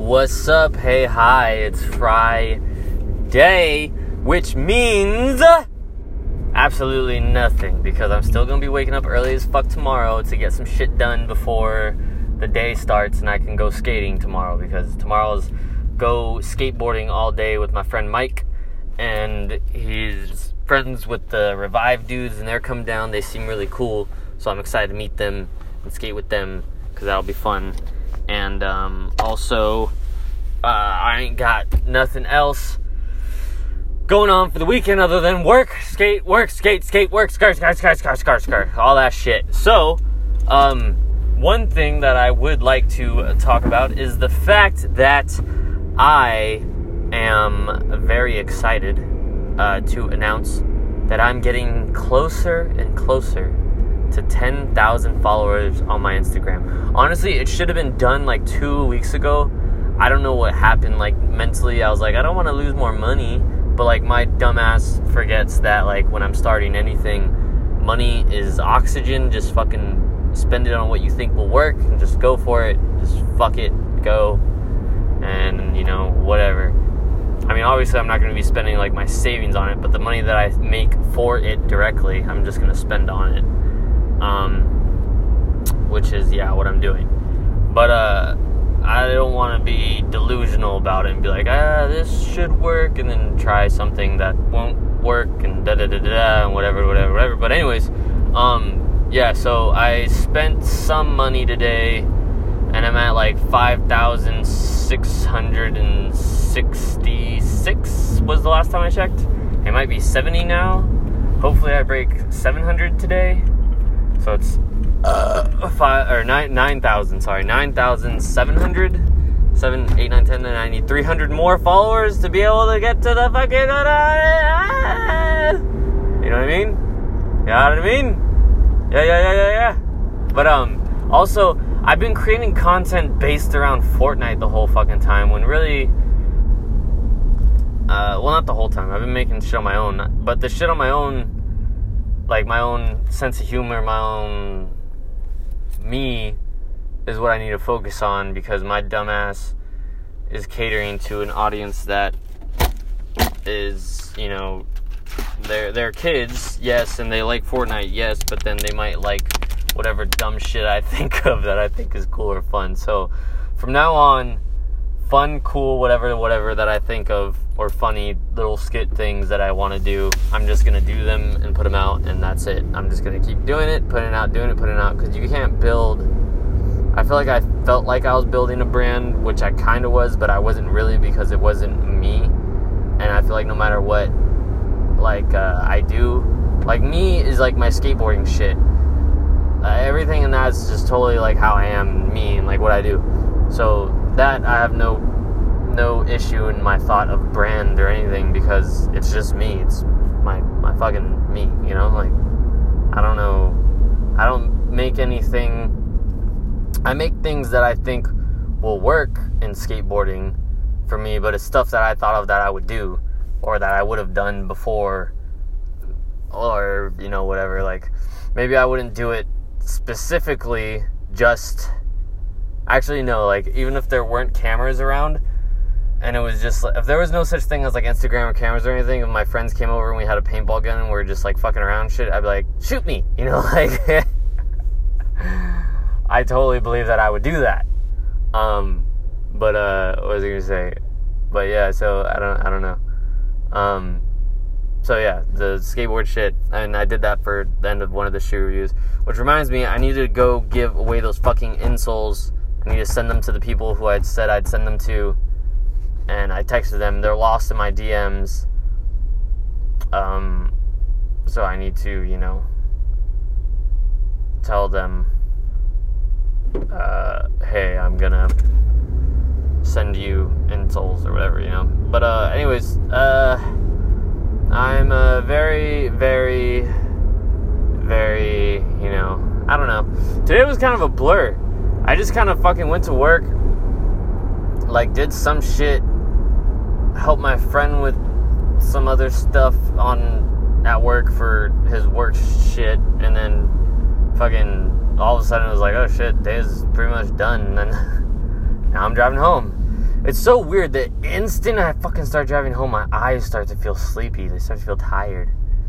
What's up? Hey, hi, it's Friday, which means absolutely nothing, because I'm still going to be waking up early as fuck tomorrow to get some shit done before the day starts and I can go skating tomorrow, because tomorrow's go skateboarding all day with my friend Mike, and he's friends with the Revive dudes, and they're coming down. They seem really cool, so I'm excited to meet them and skate with them, because that'll be fun. And also, I ain't got nothing else going on for the weekend other than work, skate, work, skate, work, skirt, all that shit. So, one thing that I would like to talk about is the fact that I am very excited to announce that I'm getting closer and closer to 10,000 followers on my Instagram. Honestly, it should have been done like 2 weeks ago. I don't know what happened. Like, mentally, I was like, I don't want to lose more money. But, like, my dumbass forgets that, like, when I'm starting anything, money is oxygen. Just fucking spend it on what you think will work and just go for it. Just fuck it, go. And, you know, whatever. I mean, obviously, I'm not going to be spending, like, my savings on it. But the money that I make for it directly, I'm just going to spend on it. Which is, what I'm doing. But, I don't want to be delusional about it and be like, this should work, and then try something that won't work, and and whatever. But anyways, so I spent some money today, and I'm at like 5,666 was the last time I checked. It might be 70 now. Hopefully I break 700 today. So it's 9,000, 9,700, 7, 8, 9, 10, 9, I need 300 more followers to be able to get to the fucking, you know what I mean? You know what I mean? Yeah. But, also, I've been creating content based around Fortnite the whole fucking time, when really, not the whole time, I've been making shit on my own, but the shit on my own, like, my own sense of humor, my own me, is what I need to focus on, because my dumbass is catering to an audience that is, you know, they're kids, yes, and they like Fortnite, yes, but then they might like whatever dumb shit I think of that I think is cool or fun. So from now on, fun, cool, whatever that I think of, or funny little skit things that I want to do, I'm just going to do them and put them out, and that's it. I'm just going to keep doing it, putting it out, because you can't build. I feel like I felt like I was building a brand, which I kind of was, but I wasn't really, because it wasn't me. And I feel like no matter what, like, I do, like, me is like my skateboarding shit. Everything in that is just totally like how I am, me, and like what I do. So that I have no issue in my thought of brand or anything, because it's just me. It's my fucking me, you know? Like, I don't know. I don't make anything. I make things that I think will work in skateboarding for me, but it's stuff that I thought of that I would do, or that I would have done before, or, you know, whatever. Like, maybe I wouldn't do it specifically just... Actually, no, like, even if there weren't cameras around, and it was just, like, if there was no such thing as, like, Instagram or cameras or anything, if my friends came over and we had a paintball gun and we were just, like, fucking around and shit, I'd be like, shoot me, you know, like, I totally believe that I would do that. But, what was I gonna say? But, yeah, so, I don't know. So, yeah, the skateboard shit, and I did that for the end of one of the shoe reviews, which reminds me, I need to go give away those fucking insoles. I need to send them to the people who I'd said I'd send them to, and I texted them. They're lost in my DMs, so I need to, you know, tell them, hey, I'm gonna send you insoles or whatever, you know. But, anyways, I'm very, very, very, you know, I don't know. Today was kind of a blur. I just kind of fucking went to work, like, did some shit, helped my friend with some other stuff at work for his work shit, and then fucking all of a sudden it was like, oh shit, day is pretty much done, and then now I'm driving home. It's so weird. The instant I fucking start driving home, my eyes start to feel sleepy. They start to feel tired.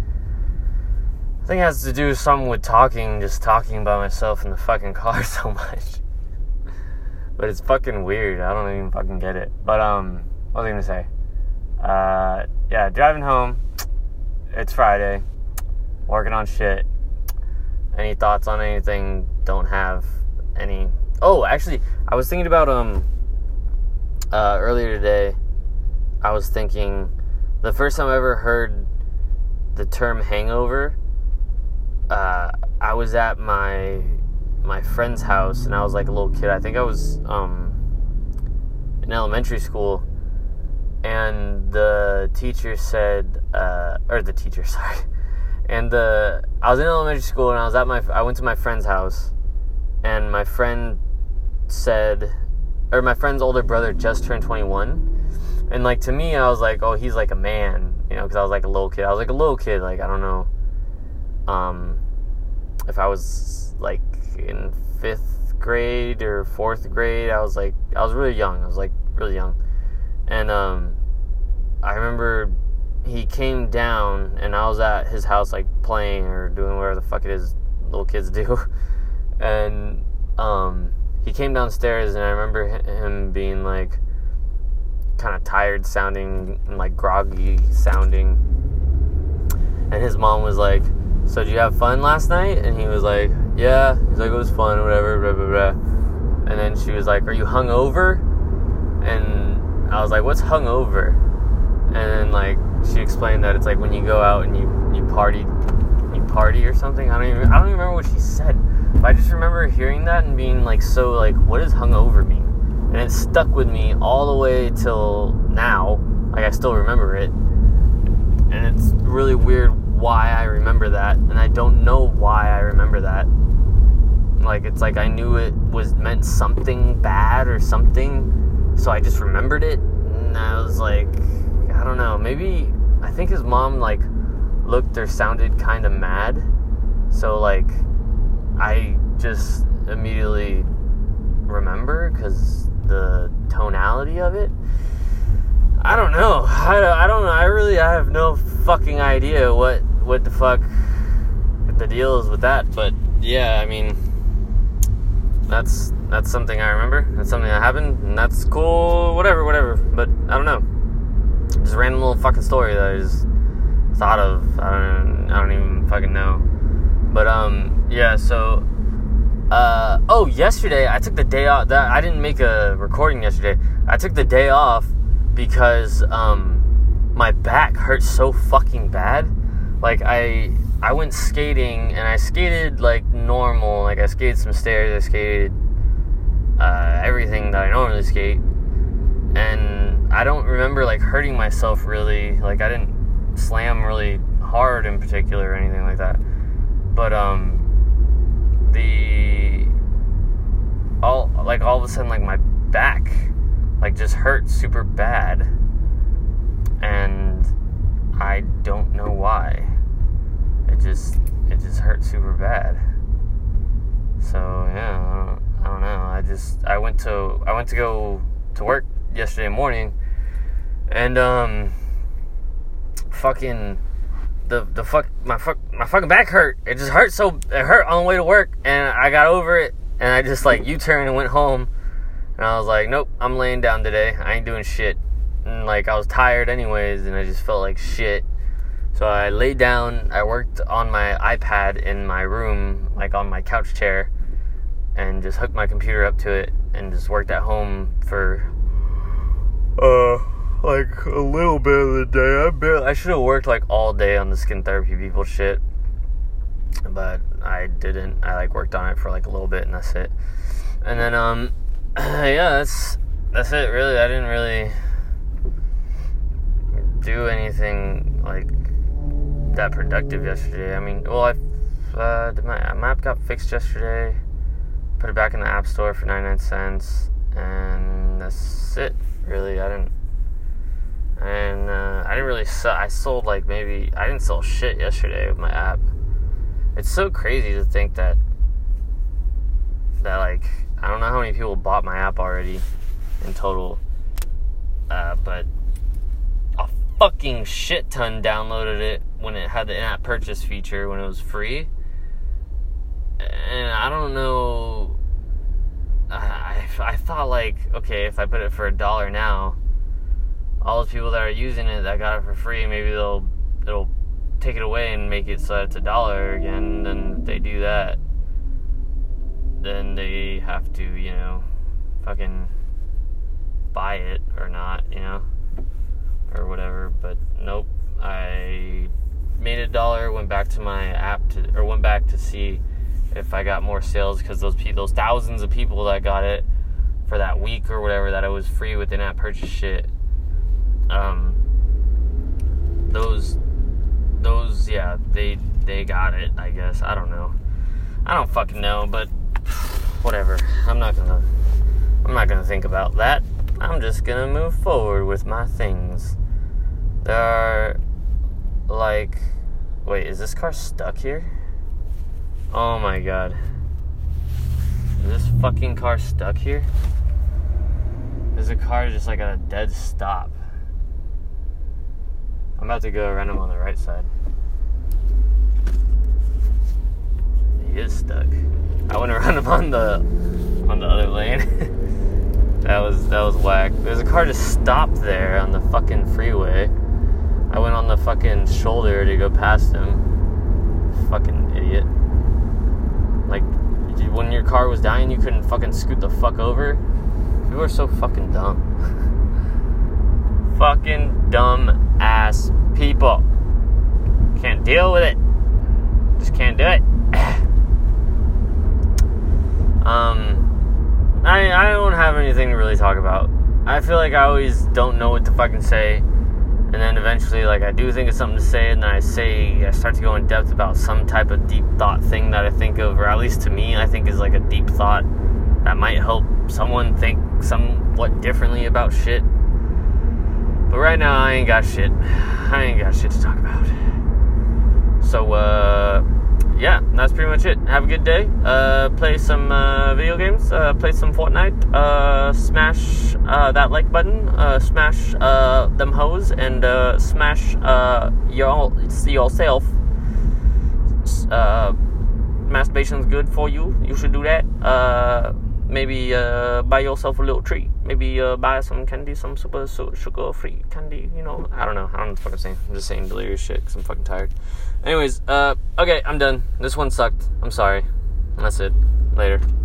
I think it has to do something with just talking by myself in the fucking car so much. But it's fucking weird. I don't even fucking get it. But, what was I gonna say? Yeah, driving home. It's Friday. Working on shit. Any thoughts on anything? Don't have any. Oh, actually, I was thinking about, earlier today, I was thinking, the first time I ever heard the term hangover, I was at my friend's house, and I was like a little kid. I think I was in elementary school, and the teacher said, I was in elementary school, and I went to my friend's house, and my friend's older brother just turned 21, and like to me, I was like, oh, he's like a man, because I was like a little kid. Like I don't know, if I was like in 5th grade or 4th grade. I was really young. And I remember he came down, and I was at his house like playing or doing whatever the fuck it is little kids do. And he came downstairs, and I remember him being like kind of tired sounding and like groggy sounding. And his mom was like, so did you have fun last night? And he was like, yeah. He's like, it was fun, whatever, blah, blah, blah. And then she was like, are you hungover? And I was like, what's hungover? And then like she explained that it's like when you go out and you party or something. I don't even remember what she said. But I just remember hearing that and being like, so like, what does hungover mean? And it stuck with me all the way till now. Like I still remember it. And it's really weird why I remember that, and I don't know why I remember that. Like, it's like I knew it meant something bad or something, so I just remembered it, and I was like, I don't know, maybe, I think his mom, like, looked or sounded kind of mad, so, like, I just immediately remember, because the tonality of it. I don't know. I don't know. I have no fucking idea what the fuck the deal is with that. But yeah, I mean, that's something I remember. That's something that happened, and that's cool. Whatever. But I don't know. Just a random little fucking story that I just thought of. I don't even fucking know. But yeah. So yesterday I took the day off. I didn't make a recording yesterday. I took the day off because my back hurts so fucking bad. Like I went skating, and I skated like normal. Like I skated some stairs, I skated everything that I normally skate, and I don't remember like hurting myself really. Like I didn't slam really hard in particular or anything like that. But all of a sudden, like my back like just hurt super bad, and I don't know why. It just hurt super bad. So yeah, I don't know. I went to go to work yesterday morning, and my fucking back hurt. It just hurt it hurt on the way to work, and I got over it, and I just like U-turned and went home. And I was like, nope, I'm laying down today. I ain't doing shit. And like I was tired anyways, and I just felt like shit. So I laid down. I worked on my iPad in my room, like on my couch chair, and just hooked my computer up to it, and just worked at home for like a little bit of the day. I should have worked like all day on the skin therapy people shit, but I didn't. I like worked on it for like a little bit, and that's it. And then yeah, that's it really. I didn't really do anything like that productive yesterday. I mean, well, my app got fixed yesterday. Put it back in the app store for 99 cents, and that's it. Really, I didn't really sell. I sold like maybe I didn't sell shit yesterday with my app. It's so crazy to think that like I don't know how many people bought my app already in total, but a fucking shit ton downloaded it when it had the in-app purchase feature when it was free. And I don't know, I thought like, okay, if I put it for $1 now, all those people that are using it that got it for free, maybe it'll take it away and make it so it's $1 again. Then if they do that, then they have to, you know, fucking buy it or not, you know, or whatever. But nope, I made $1, went back to my app went back to see if I got more sales, because those thousands of people that got it for that week or whatever that it was free with in-app purchase shit, those yeah, they got it, I guess. I don't know. I don't fucking know, but whatever. I'm not gonna think about that. I'm just gonna move forward with my things. There are, like, wait, is this car stuck here? Oh my god. Is this fucking car stuck here? There's a car just like at a dead stop. I'm about to go around him on the right side. He is stuck. I went around him on the other lane. that was whack. There's a car just stopped there on the fucking freeway. I went on the fucking shoulder to go past him. Fucking idiot. Like, when your car was dying, you couldn't fucking scoot the fuck over. People are so fucking dumb. Fucking dumb ass people. Can't deal with it. Just can't do it. I don't have anything to really talk about. I feel like I always don't know what to fucking say, and then eventually, like, I do think of something to say, and then I start to go in depth about some type of deep thought thing that I think of, or at least to me, I think is like a deep thought that might help someone think somewhat differently about shit. But right now, I ain't got shit. I ain't got shit to talk about. So, yeah, that's pretty much it. Have a good day. Play some video games. Play some Fortnite. Smash that like button. Smash them hoes, and smash yourself. Masturbation's good for you. You should do that. Maybe buy yourself a little treat. Maybe buy some candy, some super sugar-free candy. You know, I don't know what the fuck I'm saying. I'm just saying delirious shit because I'm fucking tired. Anyways, okay, I'm done. This one sucked. I'm sorry. That's it. Later.